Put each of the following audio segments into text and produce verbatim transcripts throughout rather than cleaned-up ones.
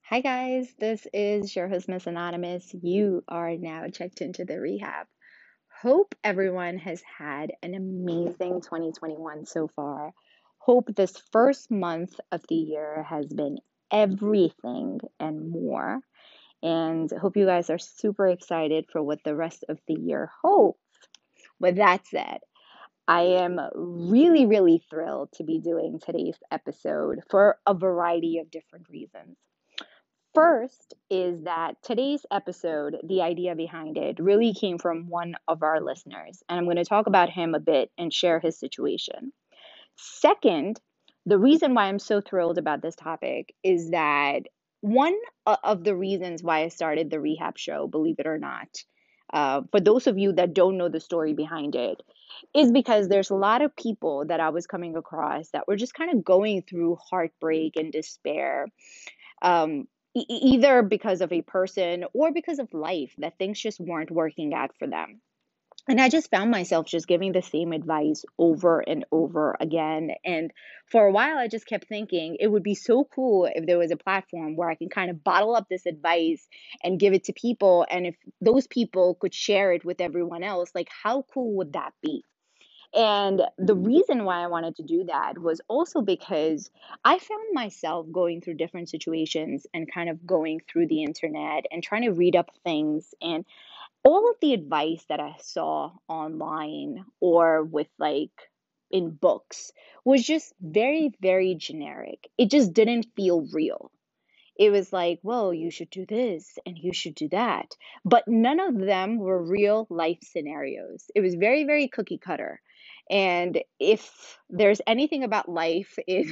Hi, guys. This is your host, Miss Anonymous. You are now checked into the rehab. Hope everyone has had an amazing twenty twenty-one so far. Hope this first month of the year has been everything and more. And hope you guys are super excited for what the rest of the year holds. With that said, I am really, really thrilled to be doing today's episode for a variety of different reasons. First is that today's episode, the idea behind it, really came from one of our listeners. And I'm going to talk about him a bit and share his situation. Second, the reason why I'm so thrilled about this topic is that one o- of the reasons why I started the rehab show, believe it or not, uh, for those of you that don't know the story behind it, is because there's a lot of people that I was coming across that were just kind of going through heartbreak and despair, um, e- e- either because of a person or because of life, that things just weren't working out for them. And I just found myself just giving the same advice over and over again. And for a while, I just kept thinking it would be so cool if there was a platform where I can kind of bottle up this advice and give it to people. And if those people could share it with everyone else, like how cool would that be? And the reason why I wanted to do that was also because I found myself going through different situations and kind of going through the internet and trying to read up things. And all of the advice that I saw online or with like in books was just very, very generic. It just didn't feel real. It was like, well, you should do this and you should do that. But none of them were real life scenarios. It was very, very cookie cutter. And if there's anything about life in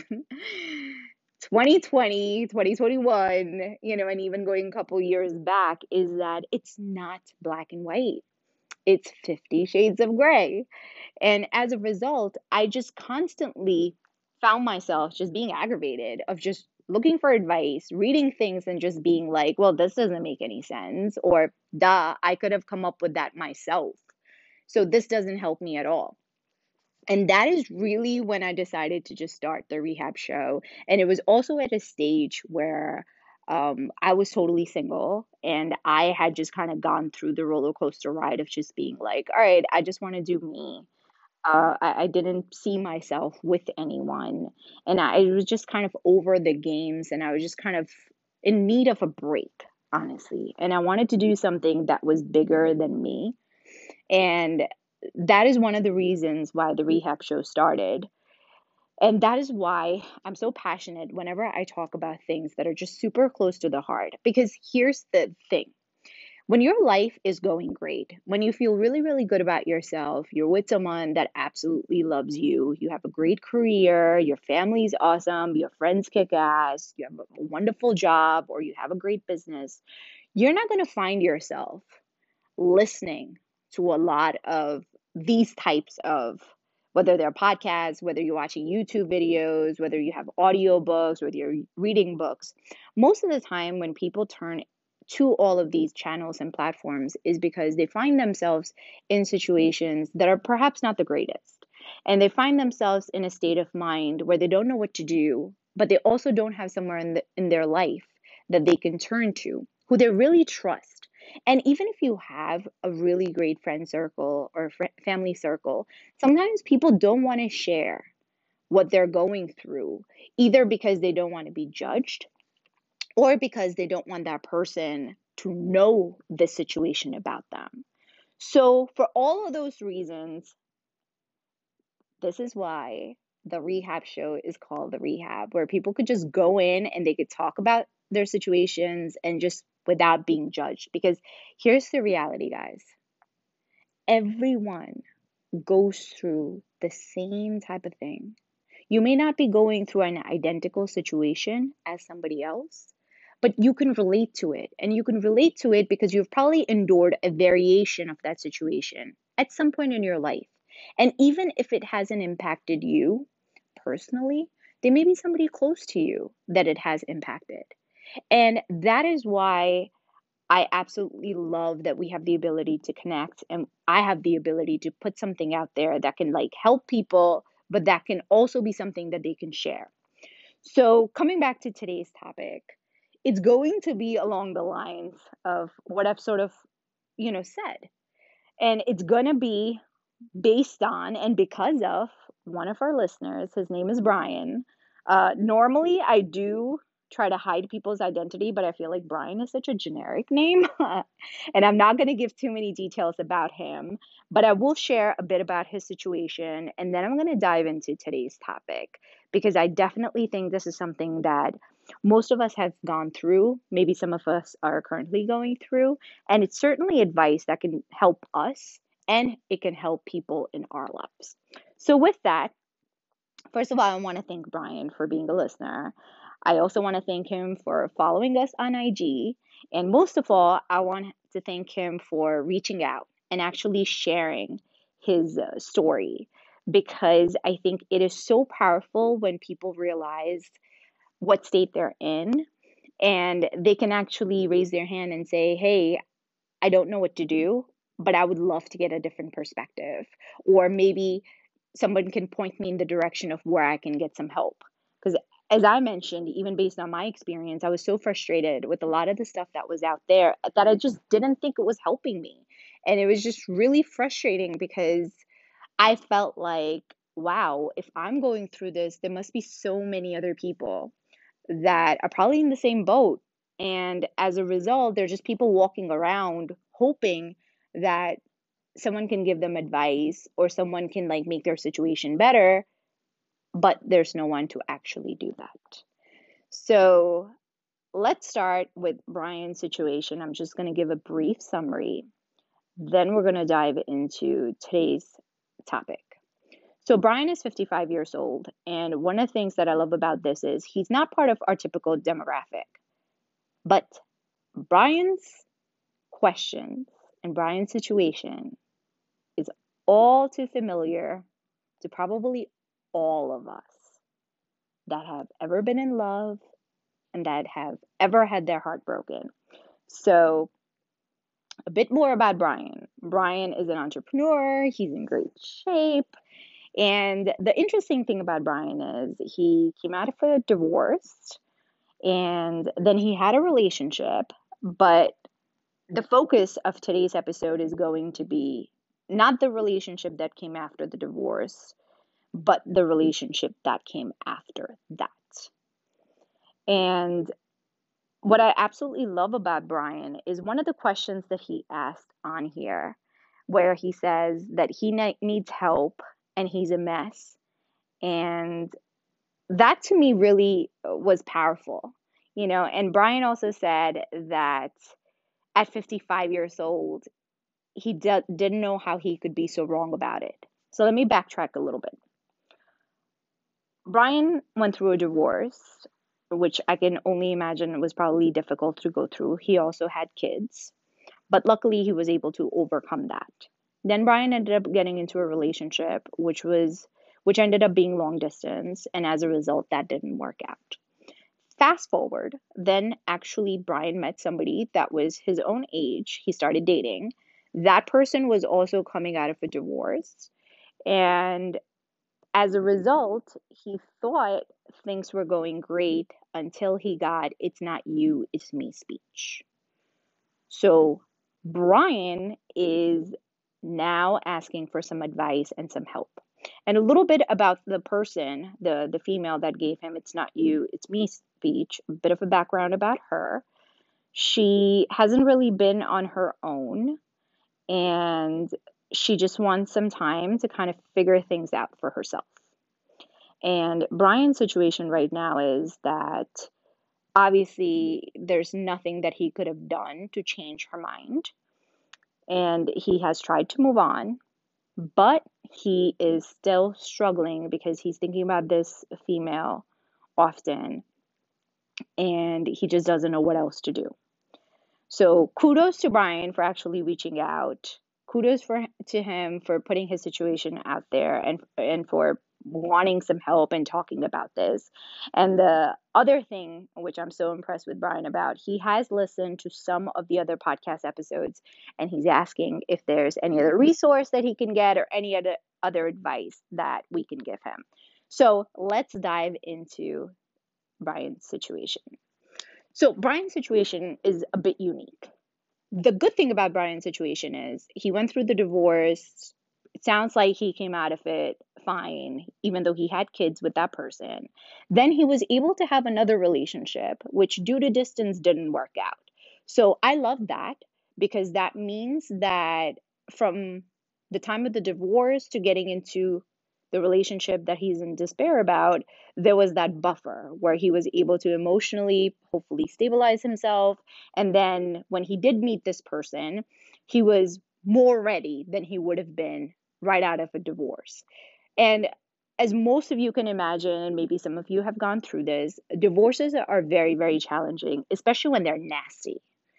twenty twenty, twenty twenty-one, you know, and even going a couple years back, is that it's not black and white. It's fifty shades of gray. And as a result, I just constantly found myself just being aggravated of just looking for advice, reading things, and just being like, well, this doesn't make any sense. Or, duh, I could have come up with that myself. So this doesn't help me at all. And that is really when I decided to just start the rehab show. And it was also at a stage where um, I was totally single and I had just kind of gone through the roller coaster ride of just being like, all right, I just want to do me. Uh, I, I didn't see myself with anyone. And I was just kind of over the games and I was just kind of in need of a break, honestly. And I wanted to do something that was bigger than me. And that is one of the reasons why the rehab show started. And that is why I'm so passionate whenever I talk about things that are just super close to the heart. Because here's the thing, when your life is going great, when you feel really, really good about yourself, you're with someone that absolutely loves you, you have a great career, your family's awesome, your friends kick ass, you have a wonderful job, or you have a great business, you're not going to find yourself listening to a lot of these types of, whether they're podcasts, whether you're watching YouTube videos, whether you have audiobooks, whether you're reading books. Most of the time when people turn to all of these channels and platforms is because they find themselves in situations that are perhaps not the greatest. And they find themselves in a state of mind where they don't know what to do, but they also don't have somewhere in, the, in their life that they can turn to, who they really trust. And even if you have a really great friend circle or fr- family circle, sometimes people don't want to share what they're going through, either because they don't want to be judged or because they don't want that person to know the situation about them. So, for all of those reasons, this is why the rehab show is called The Rehab, where people could just go in and they could talk about their situations and just without being judged. Because here's the reality, guys, everyone goes through the same type of thing. You may not be going through an identical situation as somebody else, but you can relate to it. And you can relate to it because you've probably endured a variation of that situation at some point in your life. And even if it hasn't impacted you personally, there may be somebody close to you that it has impacted. And that is why I absolutely love that we have the ability to connect and I have the ability to put something out there that can like help people, but that can also be something that they can share. So, coming back to today's topic, it's going to be along the lines of what I've sort of, you know, said. And it's going to be based on and because of one of our listeners. His name is Brian. Uh, normally, I do try to hide people's identity, but I feel like Brian is such a generic name. And I'm not going to give too many details about him, but I will share a bit about his situation. And then I'm going to dive into today's topic because I definitely think this is something that most of us have gone through. Maybe some of us are currently going through. And it's certainly advice that can help us and it can help people in our lives. So, with that, first of all, I want to thank Brian for being a listener. I also want to thank him for following us on I G. And most of all, I want to thank him for reaching out and actually sharing his uh, story because I think it is so powerful when people realize what state they're in and they can actually raise their hand and say, hey, I don't know what to do, but I would love to get a different perspective. Or maybe someone can point me in the direction of where I can get some help. Because as I mentioned, even based on my experience, I was so frustrated with a lot of the stuff that was out there that I just didn't think it was helping me. And it was just really frustrating because I felt like, wow, if I'm going through this, there must be so many other people that are probably in the same boat. And as a result, they're just people walking around hoping that someone can give them advice or someone can like make their situation better, but there's no one to actually do that. So let's start with Brian's situation. I'm just going to give a brief summary. Then we're going to dive into today's topic. So Brian is fifty-five years old, and one of the things that I love about this is he's not part of our typical demographic. But Brian's questions and Brian's situation is all too familiar to probably all of us that have ever been in love and that have ever had their heart broken. So, a bit more about Brian. Brian is an entrepreneur, he's in great shape. And the interesting thing about Brian is he came out of a divorce and then he had a relationship, but the focus of today's episode is going to be not the relationship that came after the divorce, but the relationship that came after that. And what I absolutely love about Brian is one of the questions that he asked on here, where he says that he ne- needs help and he's a mess. And that to me really was powerful, you know. And Brian also said that at fifty-five years old, he d- didn't know how he could be so wrong about it. So let me backtrack a little bit. Brian went through a divorce, which I can only imagine was probably difficult to go through. He also had kids, but luckily he was able to overcome that. Then Brian ended up getting into a relationship, which was which ended up being long distance, and as a result, that didn't work out. Fast forward, then actually Brian met somebody that was his own age. He started dating. That person was also coming out of a divorce. And as a result, he thought things were going great until he got "it's not you, it's me" speech. So Brian is now asking for some advice and some help. And a little bit about the person, the the female that gave him "it's not you, it's me" speech, a bit of a background about her. She hasn't really been on her own and she just wants some time to kind of figure things out for herself. And Brian's situation right now is that obviously there's nothing that he could have done to change her mind. And he has tried to move on, but he is still struggling because he's thinking about this female often and he just doesn't know what else to do. So kudos to Brian for actually reaching out. Kudos for to him for putting his situation out there and and for wanting some help and talking about this. And the other thing which I'm so impressed with Brian about, he has listened to some of the other podcast episodes and he's asking if there's any other resource that he can get or any other other advice that we can give him. So let's dive into Brian's situation. So Brian's situation is a bit unique. The good thing about Brian's situation is he went through the divorce. It sounds like he came out of it fine, even though he had kids with that person. Then he was able to have another relationship, which due to distance didn't work out. So I love that because that means that from the time of the divorce to getting into the relationship that he's in despair about, there was that buffer where he was able to emotionally, hopefully, stabilize himself. And then when he did meet this person, he was more ready than he would have been right out of a divorce. And as most of you can imagine, maybe some of you have gone through this, divorces are very, very challenging, especially when they're nasty.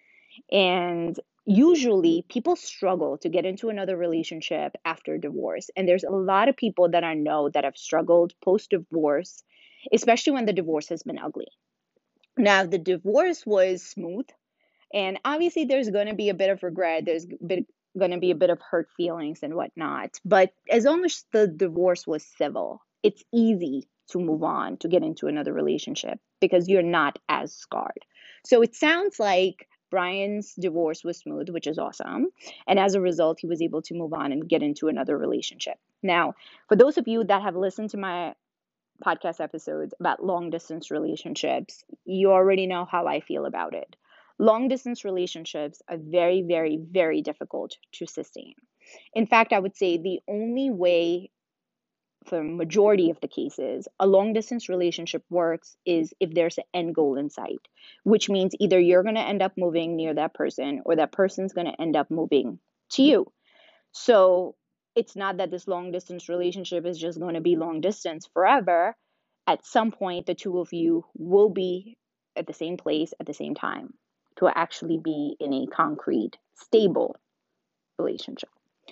And usually people struggle to get into another relationship after divorce. And there's a lot of people that I know that have struggled post divorce, especially when the divorce has been ugly. Now, the divorce was smooth, and obviously, there's going to be a bit of regret. There's bit, going to be a bit of hurt feelings and whatnot. But as long as the divorce was civil, it's easy to move on to get into another relationship because you're not as scarred. So it sounds like Brian's divorce was smooth, which is awesome. And as a result, he was able to move on and get into another relationship. Now, for those of you that have listened to my podcast episodes about long distance relationships, you already know how I feel about it. Long distance relationships are very, very, very difficult to sustain. In fact, I would say the only way, for majority of the cases, a long distance relationship works is if there's an end goal in sight, which means either you're going to end up moving near that person or that person's going to end up moving to you. So it's not that this long distance relationship is just going to be long distance forever. At some point, the two of you will be at the same place at the same time to actually be in a concrete, stable relationship.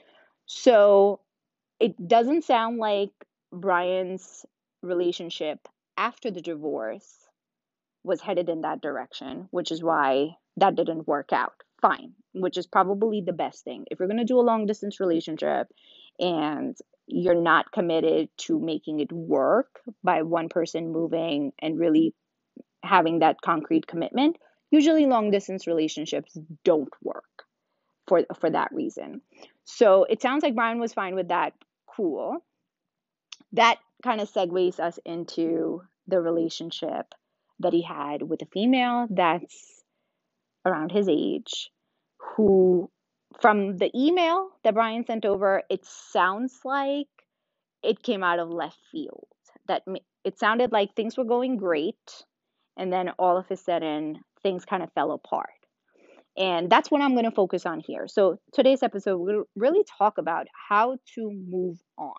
So it doesn't sound like Brian's relationship after the divorce was headed in that direction, which is why that didn't work out. Fine, which is probably the best thing. If you're going to do a long distance relationship and you're not committed to making it work by one person moving and really having that concrete commitment, usually long distance relationships don't work for for that reason. So it sounds like Brian was fine with that. Cool. That kind of segues us into the relationship that he had with a female that's around his age, who, from the email that Brian sent over, it sounds like it came out of left field. That it sounded like things were going great, and then all of a sudden things kind of fell apart. And that's what I'm going to focus on here. So today's episode, we'll really talk about how to move on.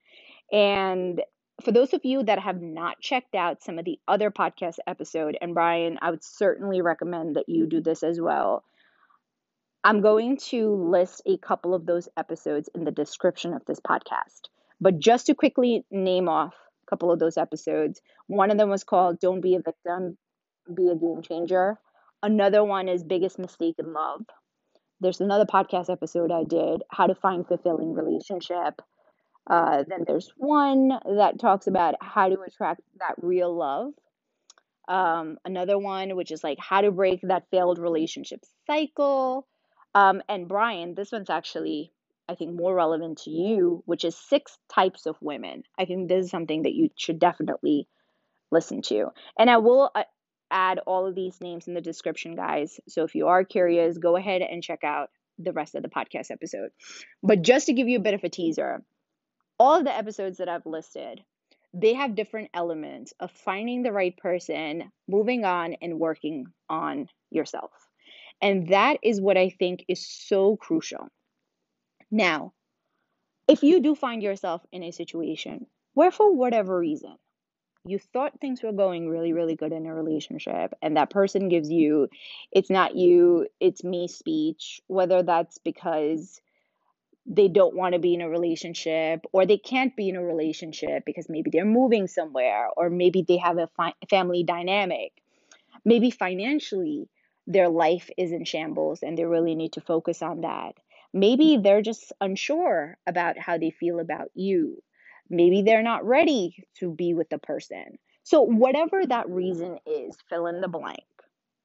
And for those of you that have not checked out some of the other podcast episode, and Brian, I would certainly recommend that you do this as well. I'm going to list a couple of those episodes in the description of this podcast. But just to quickly name off a couple of those episodes, one of them was called Don't Be a Victim, Be a Game Changer. Another one is Biggest Mistake in Love. There's another podcast episode I did, How to Find Fulfilling Relationship. Uh, then there's one that talks about how to attract that real love. Um, another one, which is like how to break that failed relationship cycle. Um, and Brian, this one's actually, I think, more relevant to you, which is six types of women. I think this is something that you should definitely listen to. And I will uh, add all of these names in the description, guys. So if you are curious, go ahead and check out the rest of the podcast episode. But just to give you a bit of a teaser, all of the episodes that I've listed, they have different elements of finding the right person, moving on, and working on yourself. And that is what I think is so crucial. Now, if you do find yourself in a situation where, for whatever reason, you thought things were going really, really good in a relationship, and that person gives you, it's not you, it's me speech, whether that's because they don't want to be in a relationship or they can't be in a relationship because maybe they're moving somewhere or maybe they have a fi- family dynamic. Maybe financially their life is in shambles and they really need to focus on that. Maybe they're just unsure about how they feel about you. Maybe they're not ready to be with the person. So, whatever that reason is, fill in the blank.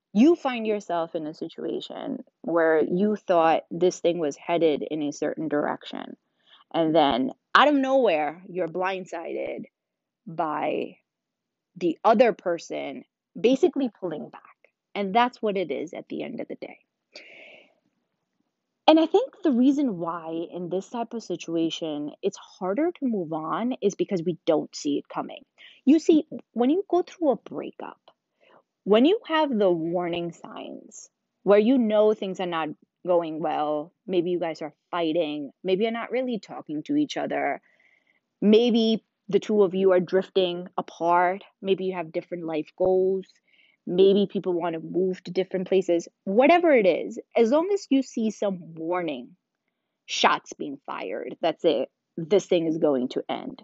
You find yourself in a situation where you thought this thing was headed in a certain direction. And then out of nowhere, you're blindsided by the other person basically pulling back. And that's what it is at the end of the day. And I think the reason why in this type of situation it's harder to move on is because we don't see it coming. You see, when you go through a breakup, when you have the warning signs where you know things are not going well, maybe you guys are fighting, maybe you're not really talking to each other, maybe the two of you are drifting apart, maybe you have different life goals, maybe people want to move to different places, whatever it is, as long as you see some warning shots being fired, that's it, this thing is going to end,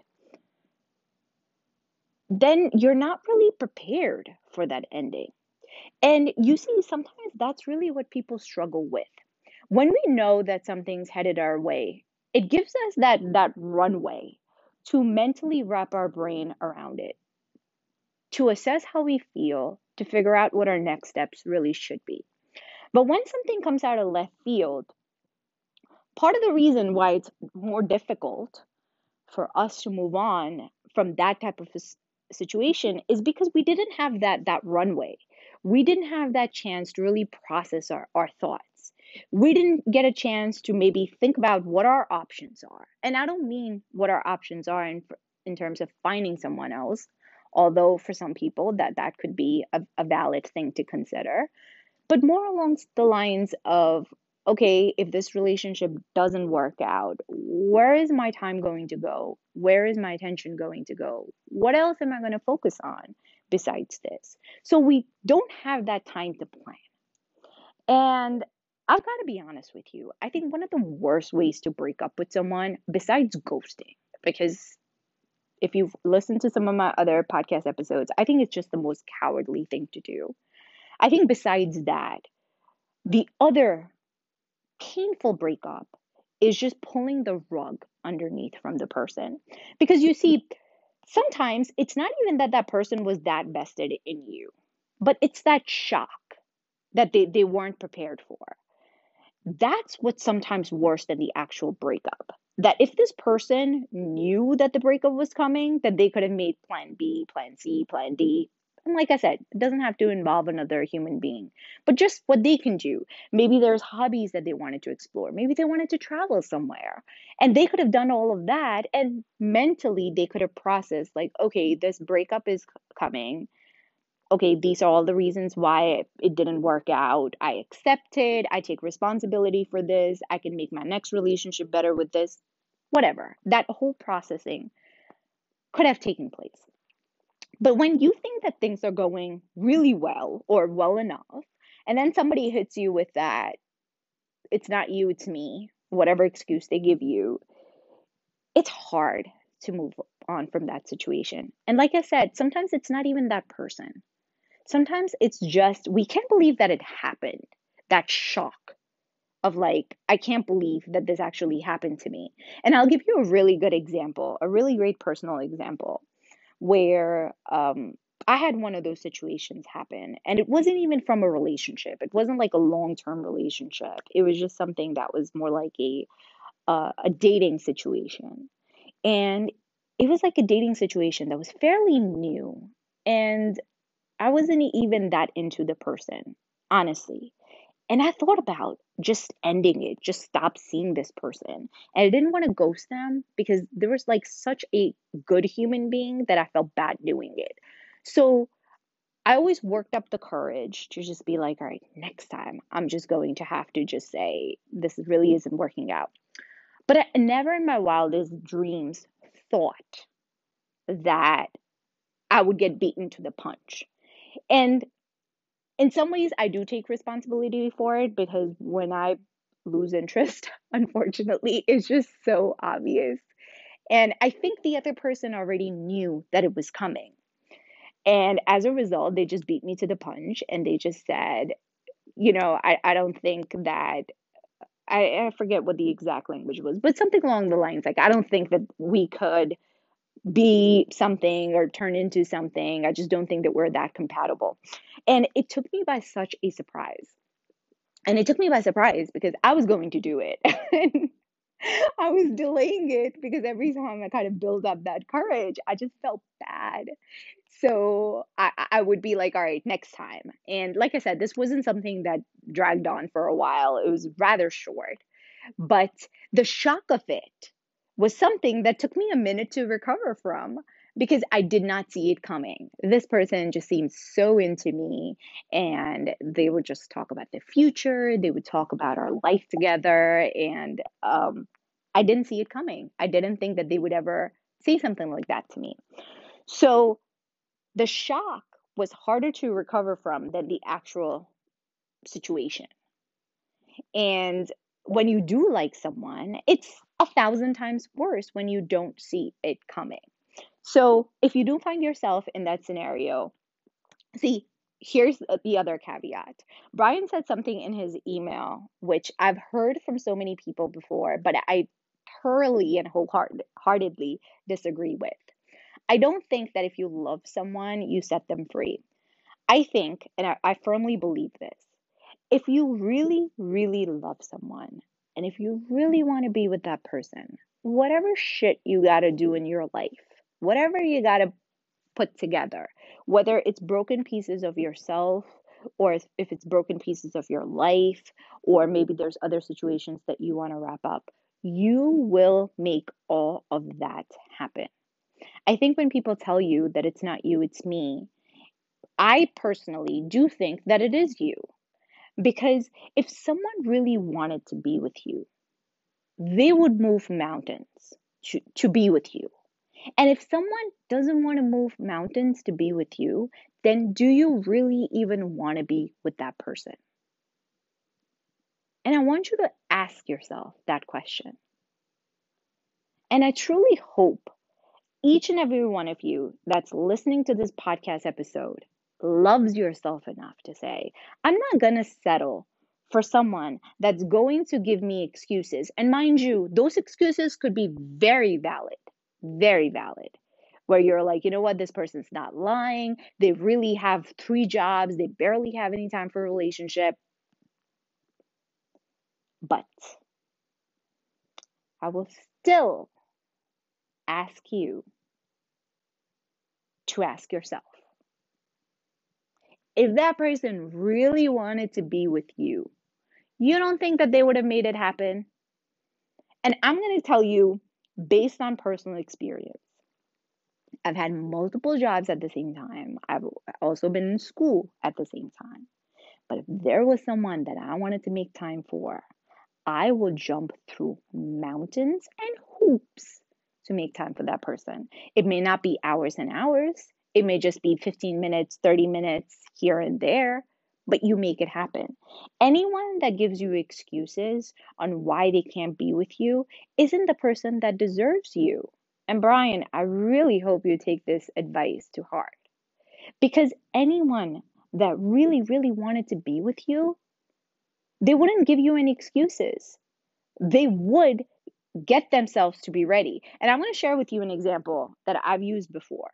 then you're not really prepared for that ending. And you see, sometimes that's really what people struggle with. When we know that something's headed our way, it gives us that that runway to mentally wrap our brain around it, to assess how we feel, to figure out what our next steps really should be. But when something comes out of left field, part of the reason why it's more difficult for us to move on from that type of situation is because we didn't have that that runway. We didn't have that chance to really process our, our thoughts. We didn't get a chance to maybe think about what our options are. And I don't mean what our options are in in terms of finding someone else, although for some people that that could be a, a valid thing to consider, but more along the lines of, okay, if this relationship doesn't work out, where is my time going to go? Where is my attention going to go? What else am I going to focus on besides this? So we don't have that time to plan. And I've got to be honest with you. I think one of the worst ways to break up with someone, besides ghosting, because if you've listened to some of my other podcast episodes, I think it's just the most cowardly thing to do. I think besides that, the other painful breakup is just pulling the rug underneath from the person. Because you see, sometimes it's not even that that person was that vested in you, but it's that shock that they, they weren't prepared for. That's what's sometimes worse than the actual breakup. That if this person knew that the breakup was coming, that they could have made plan B, plan C, plan D. And like I said, it doesn't have to involve another human being, but just what they can do. Maybe there's hobbies that they wanted to explore. Maybe they wanted to travel somewhere. And they could have done all of that. And mentally, they could have processed, like, okay, this breakup is coming. Okay, these are all the reasons why it didn't work out. I accept it. I take responsibility for this. I can make my next relationship better with this. Whatever. That whole processing could have taken place. But when you think that things are going really well or well enough, and then somebody hits you with that, it's not you, it's me, whatever excuse they give you, it's hard to move on from that situation. And like I said, sometimes it's not even that person. Sometimes it's just, we can't believe that it happened. That shock of like, I can't believe that this actually happened to me. And I'll give you a really good example, a really great personal example where um, I had one of those situations happen. And it wasn't even from a relationship. It wasn't like a long-term relationship. It was just something that was more like a uh, a dating situation. And it was like a dating situation that was fairly new. And I wasn't even that into the person, honestly. And I thought about just ending it, just stop seeing this person. And I didn't want to ghost them because there was like such a good human being that I felt bad doing it. So I always worked up the courage to just be like, all right, next time I'm just going to have to just say, this really isn't working out. But I never in my wildest dreams thought that I would get beaten to the punch. And in some ways, I do take responsibility for it because when I lose interest, unfortunately, it's just so obvious. And I think the other person already knew that it was coming. And as a result, they just beat me to the punch and they just said, you know, I, I don't think that, I, I forget what the exact language was, but something along the lines like, I don't think that we could be something or turn into something. I just don't think that we're that compatible. And it took me by such a surprise. And it took me by surprise because I was going to do it. And I was delaying it because every time I kind of build up that courage, I just felt bad. So I, I I would be like, all right, next time. And like I said, this wasn't something that dragged on for a while. It was rather short. But the shock of it was something that took me a minute to recover from because I did not see it coming. This person just seemed so into me, and they would just talk about the future. They would talk about our life together. And um, I didn't see it coming. I didn't think that they would ever say something like that to me. So the shock was harder to recover from than the actual situation. And when you do like someone, it's a thousand times worse when you don't see it coming. So if you do find yourself in that scenario, see, here's the other caveat. Brian said something in his email, which I've heard from so many people before, but I thoroughly and wholeheartedly disagree with. I don't think that if you love someone, you set them free. I think, and I, I firmly believe this, if you really, really love someone, and if you really want to be with that person, whatever shit you got to do in your life, whatever you got to put together, whether it's broken pieces of yourself, or if if it's broken pieces of your life, or maybe there's other situations that you want to wrap up, you will make all of that happen. I think when people tell you that it's not you, it's me, I personally do think that it is you. Because if someone really wanted to be with you, they would move mountains to, to be with you. And if someone doesn't want to move mountains to be with you, then do you really even want to be with that person? And I want you to ask yourself that question. And I truly hope each and every one of you that's listening to this podcast episode loves yourself enough to say, I'm not going to settle for someone that's going to give me excuses. And mind you, those excuses could be very valid, very valid. Where you're like, you know what, this person's not lying. They really have three jobs. They barely have any time for a relationship. But I will still ask you to ask yourself, if that person really wanted to be with you, you don't think that they would have made it happen? And I'm going to tell you, based on personal experience, I've had multiple jobs at the same time. I've also been in school at the same time. But if there was someone that I wanted to make time for, I would jump through mountains and hoops to make time for that person. It may not be hours and hours. It may just be fifteen minutes, thirty minutes here and there, but you make it happen. Anyone that gives you excuses on why they can't be with you isn't the person that deserves you. And Brian, I really hope you take this advice to heart because anyone that really, really wanted to be with you, they wouldn't give you any excuses. They would get themselves to be ready. And I'm going to share with you an example that I've used before.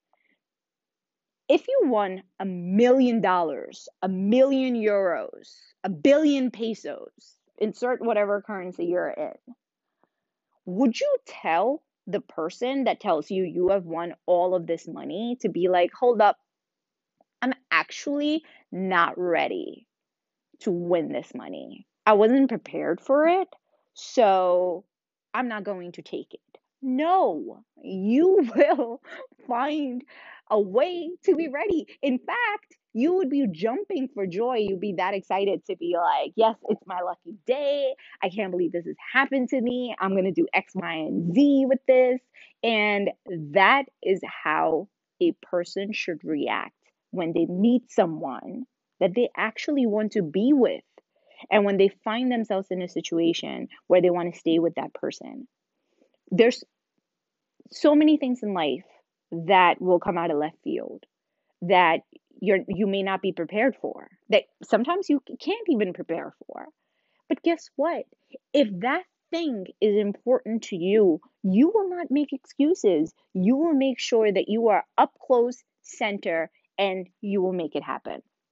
If you won a million dollars, a million euros, a billion pesos, insert whatever currency you're in, would you tell the person that tells you you have won all of this money to be like, hold up, I'm actually not ready to win this money? I wasn't prepared for it, so I'm not going to take it. No, you will find a way to be ready. In fact, you would be jumping for joy. You'd be that excited to be like, yes, it's my lucky day. I can't believe this has happened to me. I'm going to do X, Y, and Z with this. And that is how a person should react when they meet someone that they actually want to be with. And when they find themselves in a situation where they want to stay with that person, there's so many things in life that will come out of left field that you're you may not be prepared for, that sometimes you can't even prepare for. But guess what? If that thing is important to you, you will not make excuses. You will make sure that you are up close, center, and you will make it happen.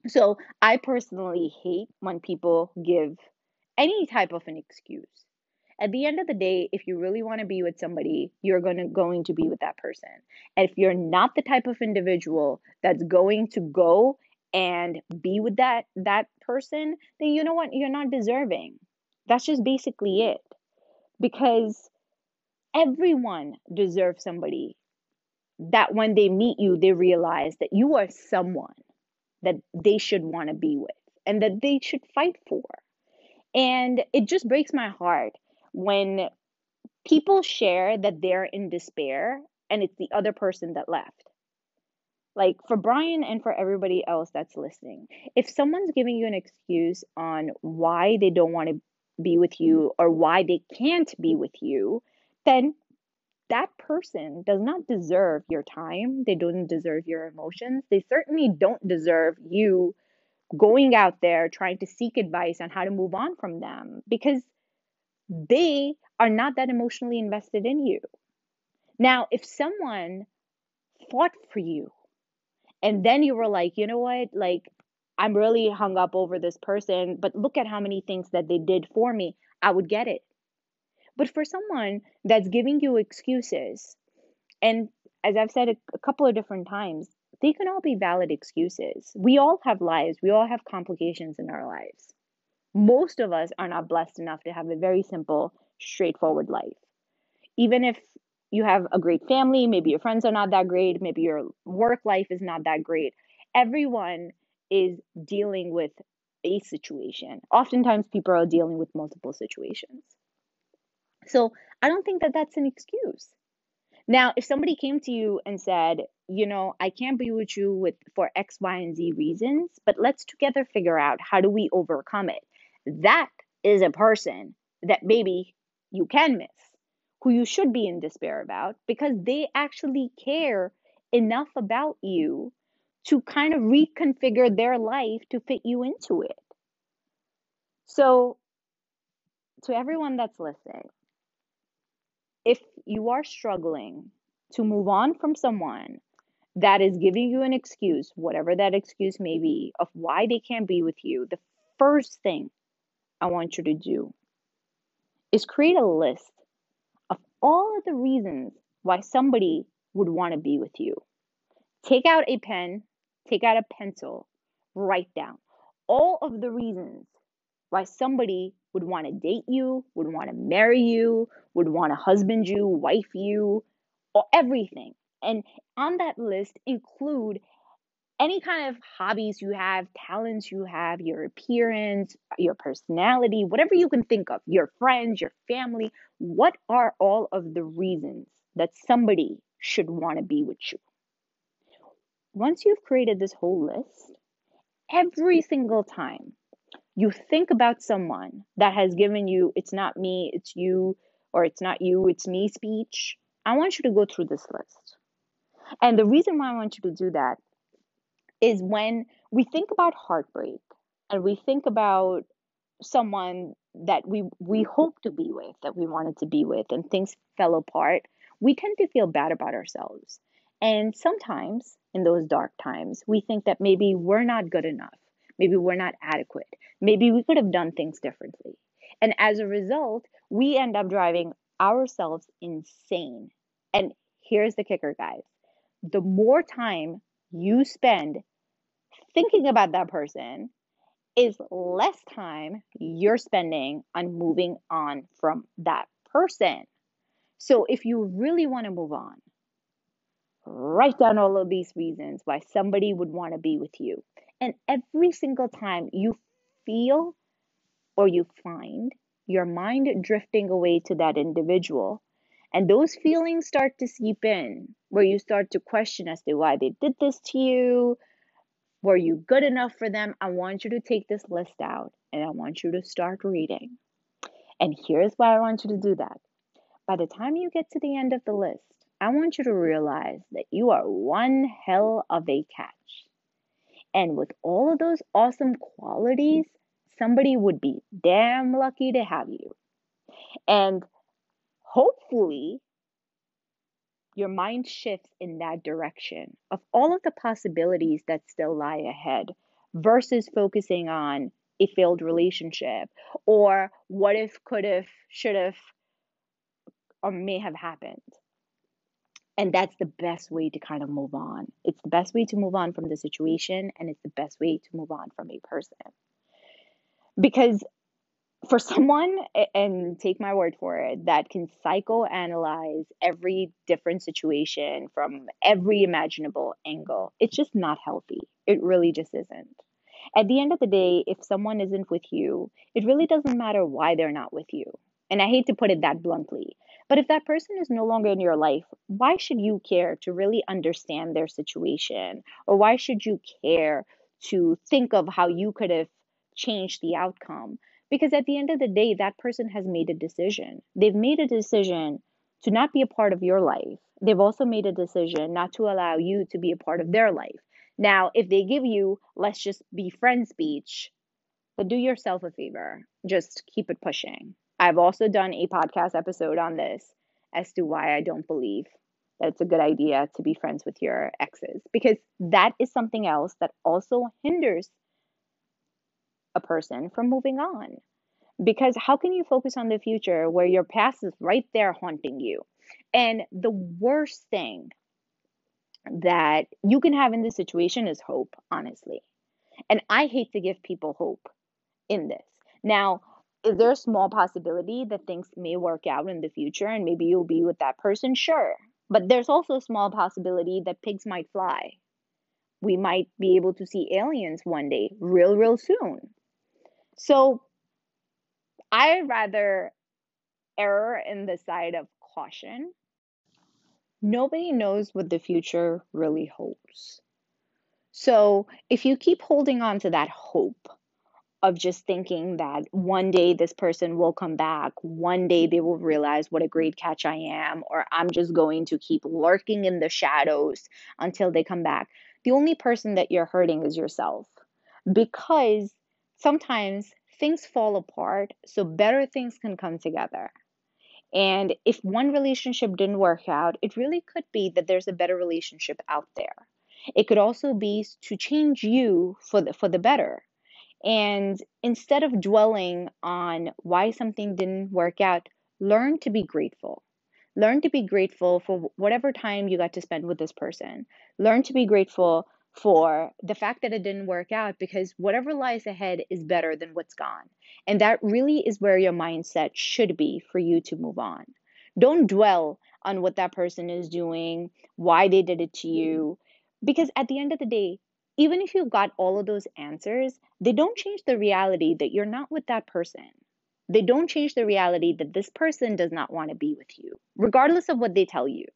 So I personally hate when people give any type of an excuse. At the end of the day, if you really want to be with somebody, you're going to going to be with that person. And if you're not the type of individual that's going to go and be with that that person, then you know what? You're not deserving. That's just basically it. Because everyone deserves somebody that when they meet you, they realize that you are someone that they should want to be with and that they should fight for. And it just breaks my heart when people share that they're in despair and it's the other person that left. Like for Brian and for everybody else that's listening, if someone's giving you an excuse on why they don't want to be with you or why they can't be with you, then that person does not deserve your time. They don't deserve your emotions. They certainly don't deserve you going out there trying to seek advice on how to move on from them because they are not that emotionally invested in you. Now, if someone fought for you and then you were like, you know what, like, I'm really hung up over this person, but look at how many things that they did for me, I would get it. But for someone that's giving you excuses, and as I've said a, a couple of different times, they can all be valid excuses. We all have lives, we all have complications in our lives. Most of us are not blessed enough to have a very simple, straightforward life. Even if you have a great family, maybe your friends are not that great, maybe your work life is not that great. Everyone is dealing with a situation. Oftentimes, people are dealing with multiple situations. So I don't think that that's an excuse. Now, if somebody came to you and said, you know, I can't be with you with for X, Y, and Z reasons, but let's together figure out how do we overcome it. That is a person that maybe you can miss, who you should be in despair about because they actually care enough about you to kind of reconfigure their life to fit you into it. So, to everyone that's listening, if you are struggling to move on from someone that is giving you an excuse, whatever that excuse may be, of why they can't be with you, the first thing I want you to do is create a list of all of the reasons why somebody would want to be with you. Take out a pen, take out a pencil, write down all of the reasons why somebody would want to date you, would want to marry you, would want to husband you, wife you, or everything. And on that list, include any kind of hobbies you have, talents you have, your appearance, your personality, whatever you can think of, your friends, your family. What are all of the reasons that somebody should want to be with you? Once you've created this whole list, every single time you think about someone that has given you, it's not me, it's you, or it's not you, it's me speech, I want you to go through this list. And the reason why I want you to do that is when we think about heartbreak and we think about someone that we we hope to be with, that we wanted to be with, and things fell apart, we tend to feel bad about ourselves. And sometimes in those dark times, we think that maybe we're not good enough, maybe we're not adequate, maybe we could have done things differently. And as a result, we end up driving ourselves insane. And here's the kicker, guys: the more time you spend thinking about that person is less time you're spending on moving on from that person. So if you really want to move on, write down all of these reasons why somebody would want to be with you. And every single time you feel or you find your mind drifting away to that individual, and those feelings start to seep in, where you start to question as to why they did this to you, were you good enough for them? I want you to take this list out and I want you to start reading. And here's why I want you to do that. By the time you get to the end of the list, I want you to realize that you are one hell of a catch. And with all of those awesome qualities, somebody would be damn lucky to have you. And hopefully, your mind shifts in that direction of all of the possibilities that still lie ahead versus focusing on a failed relationship or what if, could have, should have, or may have happened. And that's the best way to kind of move on. It's the best way to move on from the situation, and it's the best way to move on from a person. Because for someone, and take my word for it, that can psychoanalyze every different situation from every imaginable angle, it's just not healthy. It really just isn't. At the end of the day, if someone isn't with you, it really doesn't matter why they're not with you. And I hate to put it that bluntly, but if that person is no longer in your life, why should you care to really understand their situation? Or why should you care to think of how you could have changed the outcome? Because at the end of the day, that person has made a decision. They've made a decision to not be a part of your life. They've also made a decision not to allow you to be a part of their life. Now, if they give you, let's just be friends speech, but do yourself a favor. Just keep it pushing. I've also done a podcast episode on this as to why I don't believe that it's a good idea to be friends with your exes, because that is something else that also hinders a person from moving on. Because how can you focus on the future where your past is right there haunting you? And the worst thing that you can have in this situation is hope, honestly. And I hate to give people hope in this. Now, is there a small possibility that things may work out in the future and maybe you'll be with that person? Sure. But there's also a small possibility that pigs might fly. We might be able to see aliens one day, real, real soon. So I rather err in the side of caution. Nobody knows what the future really holds. So if you keep holding on to that hope of just thinking that one day this person will come back, one day they will realize what a great catch I am, or I'm just going to keep lurking in the shadows until they come back, the only person that you're hurting is yourself. Because sometimes things fall apart so better things can come together. And if one relationship didn't work out, it really could be that there's a better relationship out there. It could also be to change you for the for the better. And instead of dwelling on why something didn't work out, learn to be grateful. Learn to be grateful for whatever time you got to spend with this person. Learn to be grateful for the fact that it didn't work out, because whatever lies ahead is better than what's gone. And that really is where your mindset should be for you to move on. Don't dwell on what that person is doing, why they did it to you, because at the end of the day, even if you got all of those answers, they don't change the reality that you're not with that person. They don't change the reality that this person does not want to be with you, regardless of what they tell you.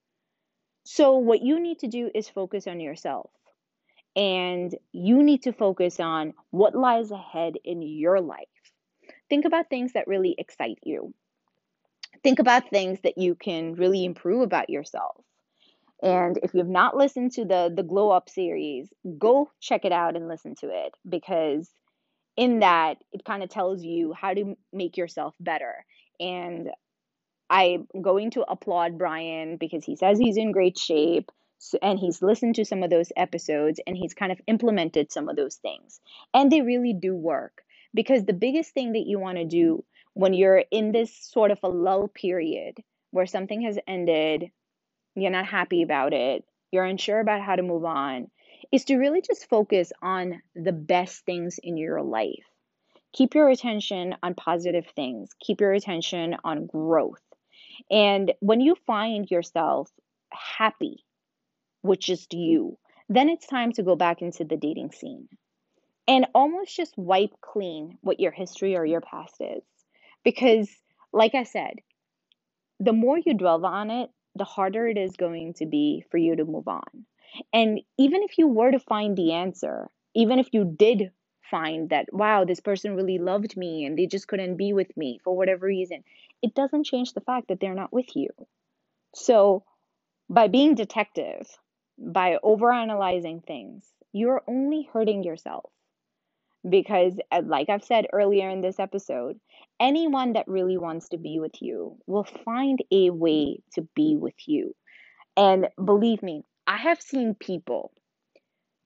So, what you need to do is focus on yourself. And you need to focus on what lies ahead in your life. Think about things that really excite you. Think about things that you can really improve about yourself. And if you've not listened to the the Glow Up series, go check it out and listen to it, because in that it kind of tells you how to make yourself better. And I'm going to applaud Brian because he says he's in great shape, so, and he's listened to some of those episodes and he's kind of implemented some of those things. And they really do work, because the biggest thing that you want to do when you're in this sort of a lull period where something has ended, you're not happy about it, you're unsure about how to move on, is to really just focus on the best things in your life. Keep your attention on positive things, keep your attention on growth. And when you find yourself happy with just you, then it's time to go back into the dating scene and almost just wipe clean what your history or your past is. Because, like I said, the more you dwell on it, the harder it is going to be for you to move on. And even if you were to find the answer, even if you did find that, wow, this person really loved me and they just couldn't be with me for whatever reason, it doesn't change the fact that they're not with you. So, by being detective, by overanalyzing things, you're only hurting yourself. Because, uh, like I've said earlier in this episode, anyone that really wants to be with you will find a way to be with you. And believe me, I have seen people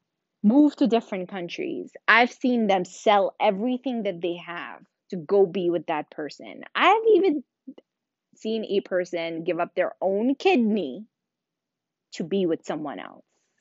move to different countries. I've seen them sell everything that they have to go be with that person. I've even seen a person give up their own kidney to be with someone else.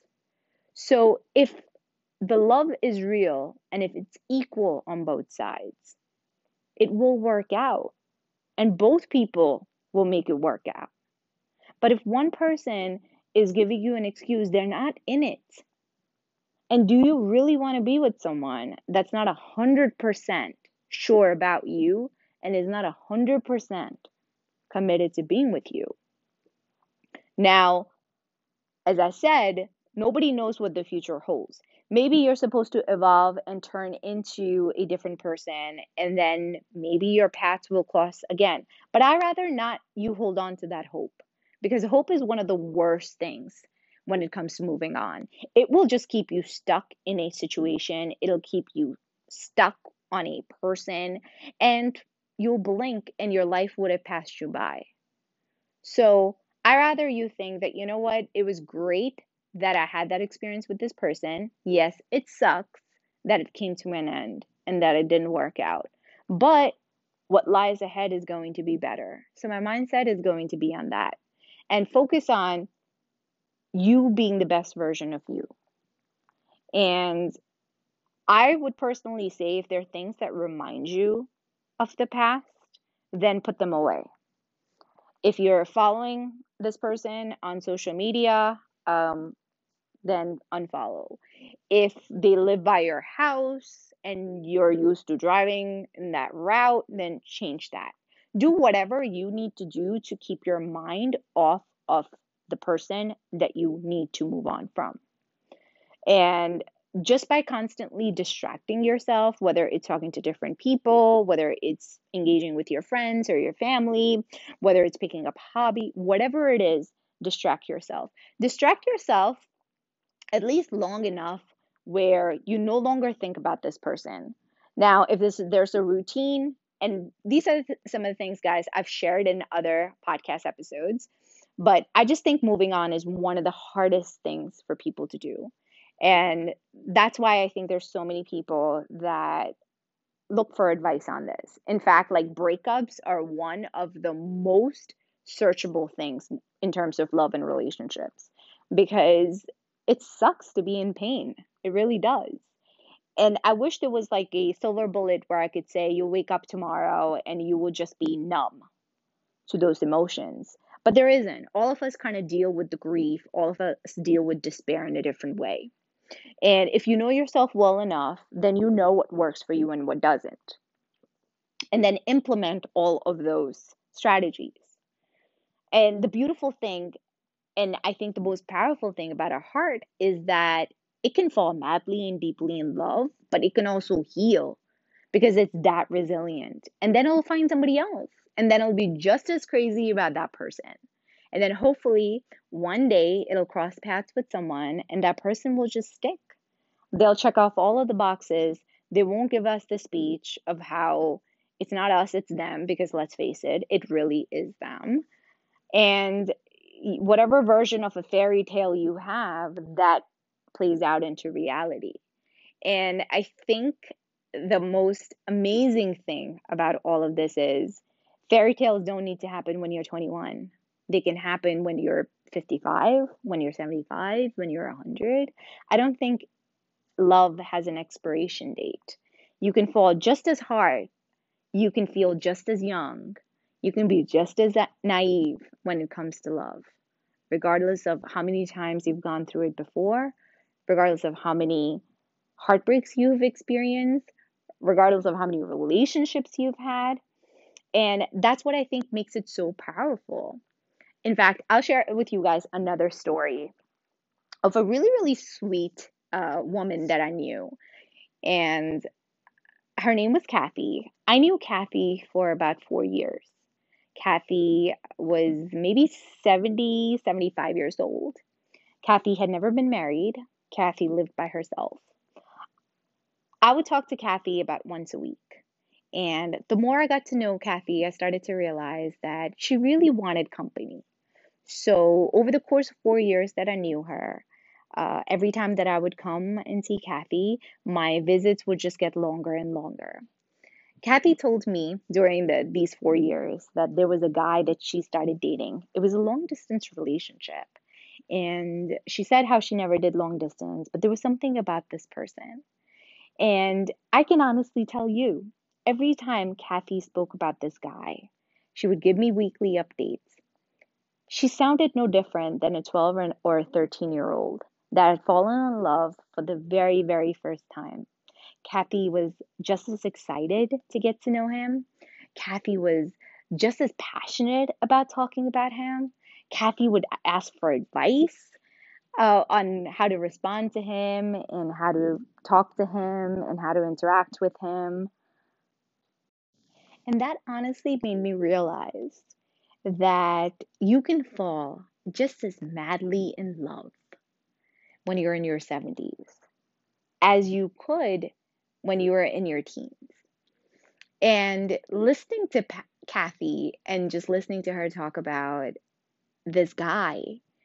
So if the love is real and if it's equal on both sides, it will work out and both people will make it work out. But if one person is giving you an excuse, they're not in it. And do you really want to be with someone that's not one hundred percent sure about you and is not one hundred percent committed to being with you? Now, as I said, nobody knows what the future holds. Maybe you're supposed to evolve and turn into a different person, and then maybe your paths will cross again. But I rather not you hold on to that hope because hope is one of the worst things when it comes to moving on. It will just keep you stuck in a situation, it'll keep you stuck on a person, and you'll blink and your life would have passed you by. So I rather you think that, you know what, it was great that I had that experience with this person. Yes, it sucks that it came to an end and that it didn't work out. But what lies ahead is going to be better. So my mindset is going to be on that and focus on you being the best version of you. And I would personally say if there are things that remind you of the past, then put them away. If you're following this person on social media, um, then unfollow. If they live by your house and you're used to driving in that route, then change that. Do whatever you need to do to keep your mind off of the person that you need to move on from. And just by constantly distracting yourself, whether it's talking to different people, whether it's engaging with your friends or your family, whether it's picking up a hobby, whatever it is, distract yourself. Distract yourself at least long enough where you no longer think about this person. Now, if this there's a routine, and these are some of the things, guys, I've shared in other podcast episodes, but I just think moving on is one of the hardest things for people to do. And that's why I think there's so many people that look for advice on this. In fact, like breakups are one of the most searchable things in terms of love and relationships because it sucks to be in pain. It really does. And I wish there was like a silver bullet where I could say you'll wake up tomorrow and you will just be numb to those emotions. But there isn't. All of us kind of deal with the grief, all of us deal with despair in a different way. And if you know yourself well enough, then you know what works for you and what doesn't. And then implement all of those strategies. And the beautiful thing, and I think the most powerful thing about our heart is that it can fall madly and deeply in love, but it can also heal because it's that resilient. And then it'll find somebody else. And then it'll be just as crazy about that person. And then hopefully one day it'll cross paths with someone and that person will just stick. They'll check off all of the boxes. They won't give us the speech of how it's not us, it's them, because let's face it, it really is them. And whatever version of a fairy tale you have, that plays out into reality. And I think the most amazing thing about all of this is fairy tales don't need to happen when you're twenty-one. They can happen when you're fifty-five, when you're seventy-five, when you're one hundred. I don't think love has an expiration date. You can fall just as hard. You can feel just as young. You can be just as naive when it comes to love, regardless of how many times you've gone through it before, regardless of how many heartbreaks you've experienced, regardless of how many relationships you've had. And that's what I think makes it so powerful. In fact, I'll share with you guys another story of a really, really sweet uh, woman that I knew. And her name was Kathy. I knew Kathy for about four years. Kathy was maybe seventy, seventy-five years old. Kathy had never been married. Kathy lived by herself. I would talk to Kathy about once a week. And the more I got to know Kathy, I started to realize that she really wanted company. So over the course of four years that I knew her, Uh, every time that I would come and see Kathy, my visits would just get longer and longer. Kathy told me during the these four years that there was a guy that she started dating. It was a long distance relationship. And she said how she never did long distance, but there was something about this person. And I can honestly tell you, every time Kathy spoke about this guy, she would give me weekly updates. She sounded no different than a twelve or or a thirteen year old that had fallen in love for the very, very first time. Kathy was just as excited to get to know him. Kathy was just as passionate about talking about him. Kathy would ask for advice uh, on how to respond to him and how to talk to him and how to interact with him. And that honestly made me realize that you can fall just as madly in love when you're in your seventies as you could when you were in your teens. And listening to Pa- Kathy and just listening to her talk about this guy,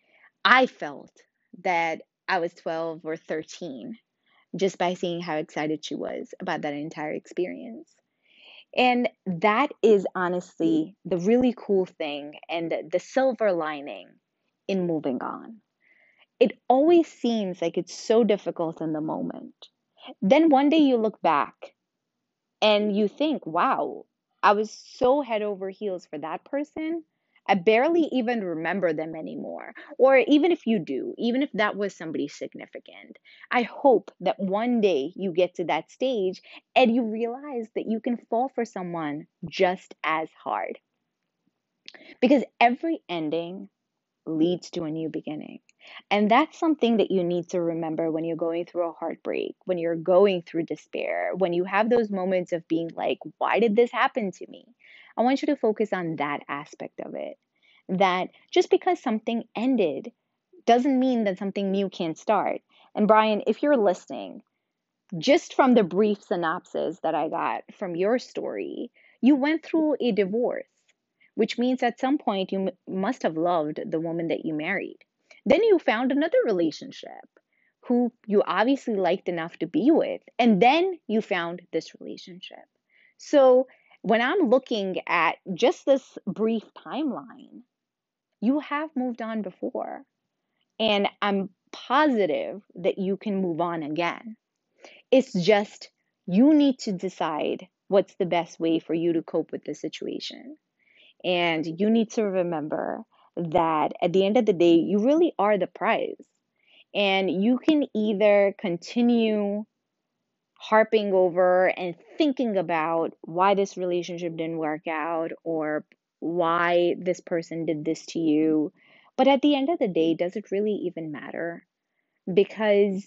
I felt that I was twelve or thirteen just by seeing how excited she was about that entire experience. And that is honestly the really cool thing and the silver lining in moving on. It always seems like it's so difficult in the moment. Then one day you look back and you think, wow, I was so head over heels for that person. I barely even remember them anymore. Or even if you do, even if that was somebody significant, I hope that one day you get to that stage and you realize that you can fall for someone just as hard. Because every ending leads to a new beginning. And that's something that you need to remember when you're going through a heartbreak, when you're going through despair, when you have those moments of being like, why did this happen to me? I want you to focus on that aspect of it. That just because something ended doesn't mean that something new can't start. And Brian, if you're listening, just from the brief synopsis that I got from your story, you went through a divorce, which means at some point you m- must have loved the woman that you married. Then you found another relationship who you obviously liked enough to be with. And then you found this relationship. So when I'm looking at just this brief timeline, you have moved on before. And I'm positive that you can move on again. It's just you need to decide what's the best way for you to cope with the situation. And you need to remember that at the end of the day, you really are the prize. And you can either continue harping over and thinking about why this relationship didn't work out or why this person did this to you. But at the end of the day, does it really even matter? Because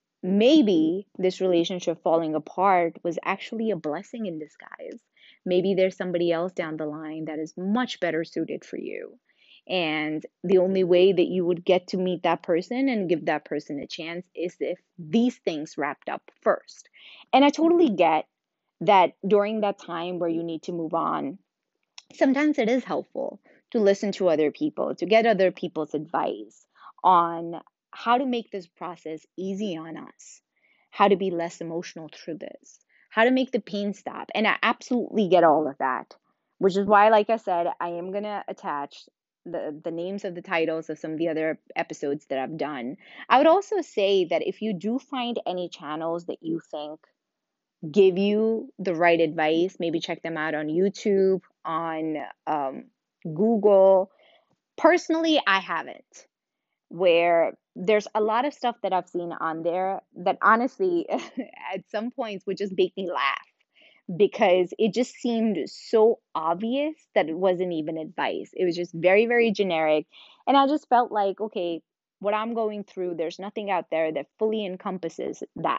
maybe this relationship falling apart was actually a blessing in disguise. Maybe there's somebody else down the line that is much better suited for you. And the only way that you would get to meet that person and give that person a chance is if these things wrapped up first. And I totally get that during that time where you need to move on, sometimes it is helpful to listen to other people, to get other people's advice on how to make this process easy on us, how to be less emotional through this, how to make the pain stop. And I absolutely get all of that, which is why, like I said, I am going to attach the, the names of the titles of some of the other episodes that I've done. I would also say that if you do find any channels that you think give you the right advice. Maybe check them out on YouTube, on um, Google. Personally, I haven't, where there's a lot of stuff that I've seen on there that honestly, at some points, would just make me laugh because it just seemed so obvious that it wasn't even advice. It was just very, very generic. And I just felt like, okay, what I'm going through, there's nothing out there that fully encompasses that.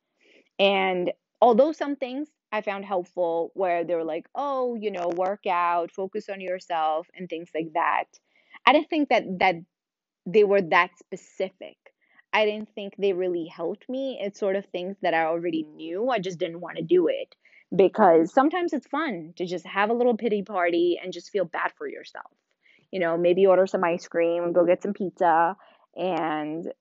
And although some things I found helpful where they were like, oh, you know, work out, focus on yourself and things like that. I didn't think that that they were that specific. I didn't think they really helped me. It's sort of things that I already knew. I just didn't want to do it because sometimes it's fun to just have a little pity party and just feel bad for yourself. You know, maybe order some ice cream, go get some pizza, and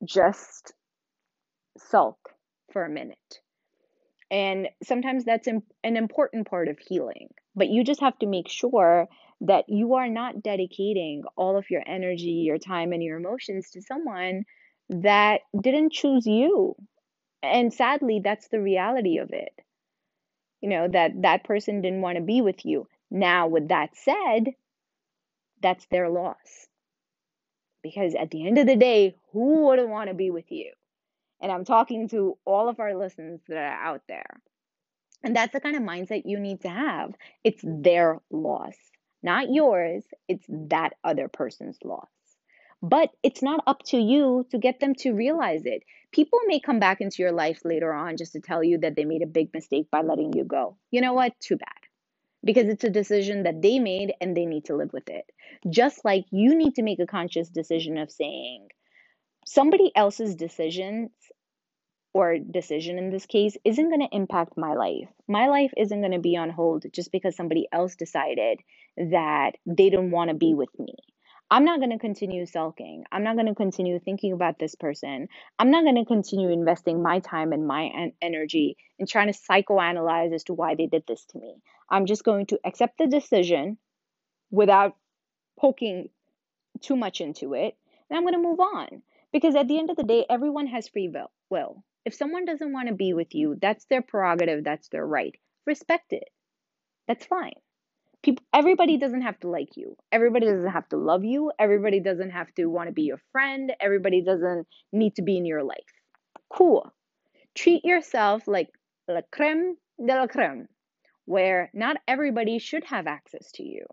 just sulk for a minute. And sometimes that's an important part of healing. But you just have to make sure that you are not dedicating all of your energy, your time, and your emotions to someone that didn't choose you. And sadly, that's the reality of it. You know, that that person didn't want to be with you. Now, with that said, that's their loss. Because at the end of the day, who wouldn't want to be with you? And I'm talking to all of our listeners that are out there. And that's the kind of mindset you need to have. It's their loss, not yours. It's that other person's loss. But it's not up to you to get them to realize it. People may come back into your life later on just to tell you that they made a big mistake by letting you go. You know what? Too bad. Because it's a decision that they made and they need to live with it. Just like you need to make a conscious decision of saying, somebody else's decisions or decision in this case isn't going to impact my life. My life isn't going to be on hold just because somebody else decided that they don't want to be with me. I'm not going to continue sulking. I'm not going to continue thinking about this person. I'm not going to continue investing my time and my en- energy in trying to psychoanalyze as to why they did this to me. I'm just going to accept the decision without poking too much into it, and I'm going to move on. Because at the end of the day, everyone has free will. will. If someone doesn't want to be with you, that's their prerogative, that's their right. Respect it. That's fine. People, everybody doesn't have to like you. Everybody doesn't have to love you. Everybody doesn't have to want to be your friend. Everybody doesn't need to be in your life. Cool. Treat yourself like la creme de la creme, where not everybody should have access to you.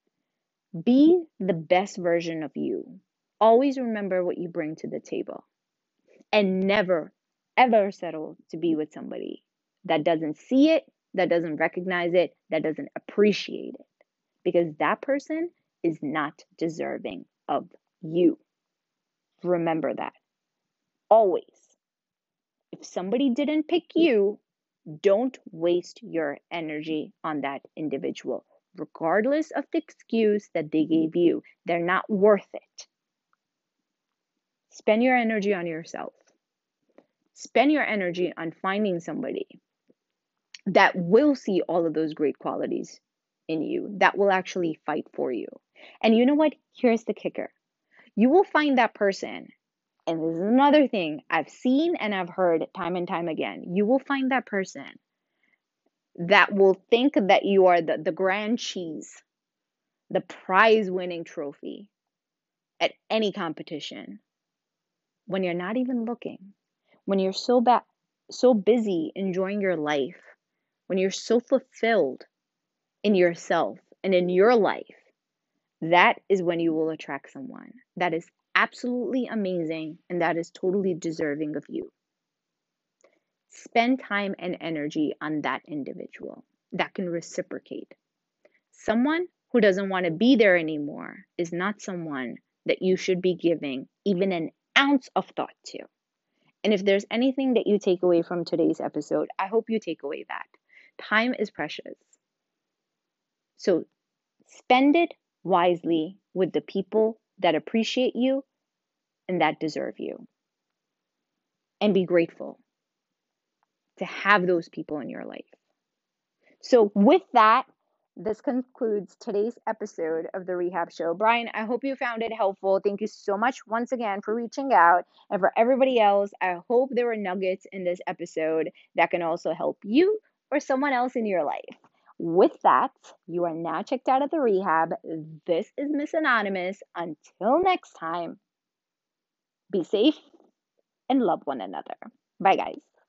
Be the best version of you. Always remember what you bring to the table. And never, ever settle to be with somebody that doesn't see it, that doesn't recognize it, that doesn't appreciate it. Because that person is not deserving of you. Remember that. Always. If somebody didn't pick you, don't waste your energy on that individual. Regardless of the excuse that they gave you, they're not worth it. Spend your energy on yourself. Spend your energy on finding somebody that will see all of those great qualities in you, that will actually fight for you. And you know what? Here's the kicker. You will find that person, and this is another thing I've seen and I've heard time and time again. You will find that person that will think that you are the, the grand cheese, the prize winning trophy at any competition when you're not even looking, when you're so ba- so busy enjoying your life, when you're so fulfilled in yourself and in your life. That is when you will attract someone that is absolutely amazing and that is totally deserving of you. Spend time and energy on that individual that can reciprocate. Someone who doesn't want to be there anymore is not someone that you should be giving even an ounce of thought to. And if there's anything that you take away from today's episode, I hope you take away that. Time is precious. So spend it wisely with the people that appreciate you and that deserve you. And be grateful to have those people in your life. So with that, this concludes today's episode of the Rehab Show. Brian, I hope you found it helpful. Thank you so much once again for reaching out. And for everybody else, I hope there were nuggets in this episode that can also help you or someone else in your life. With that, you are now checked out of the rehab. This is Miss Anonymous. Until next time, be safe and love one another. Bye, guys.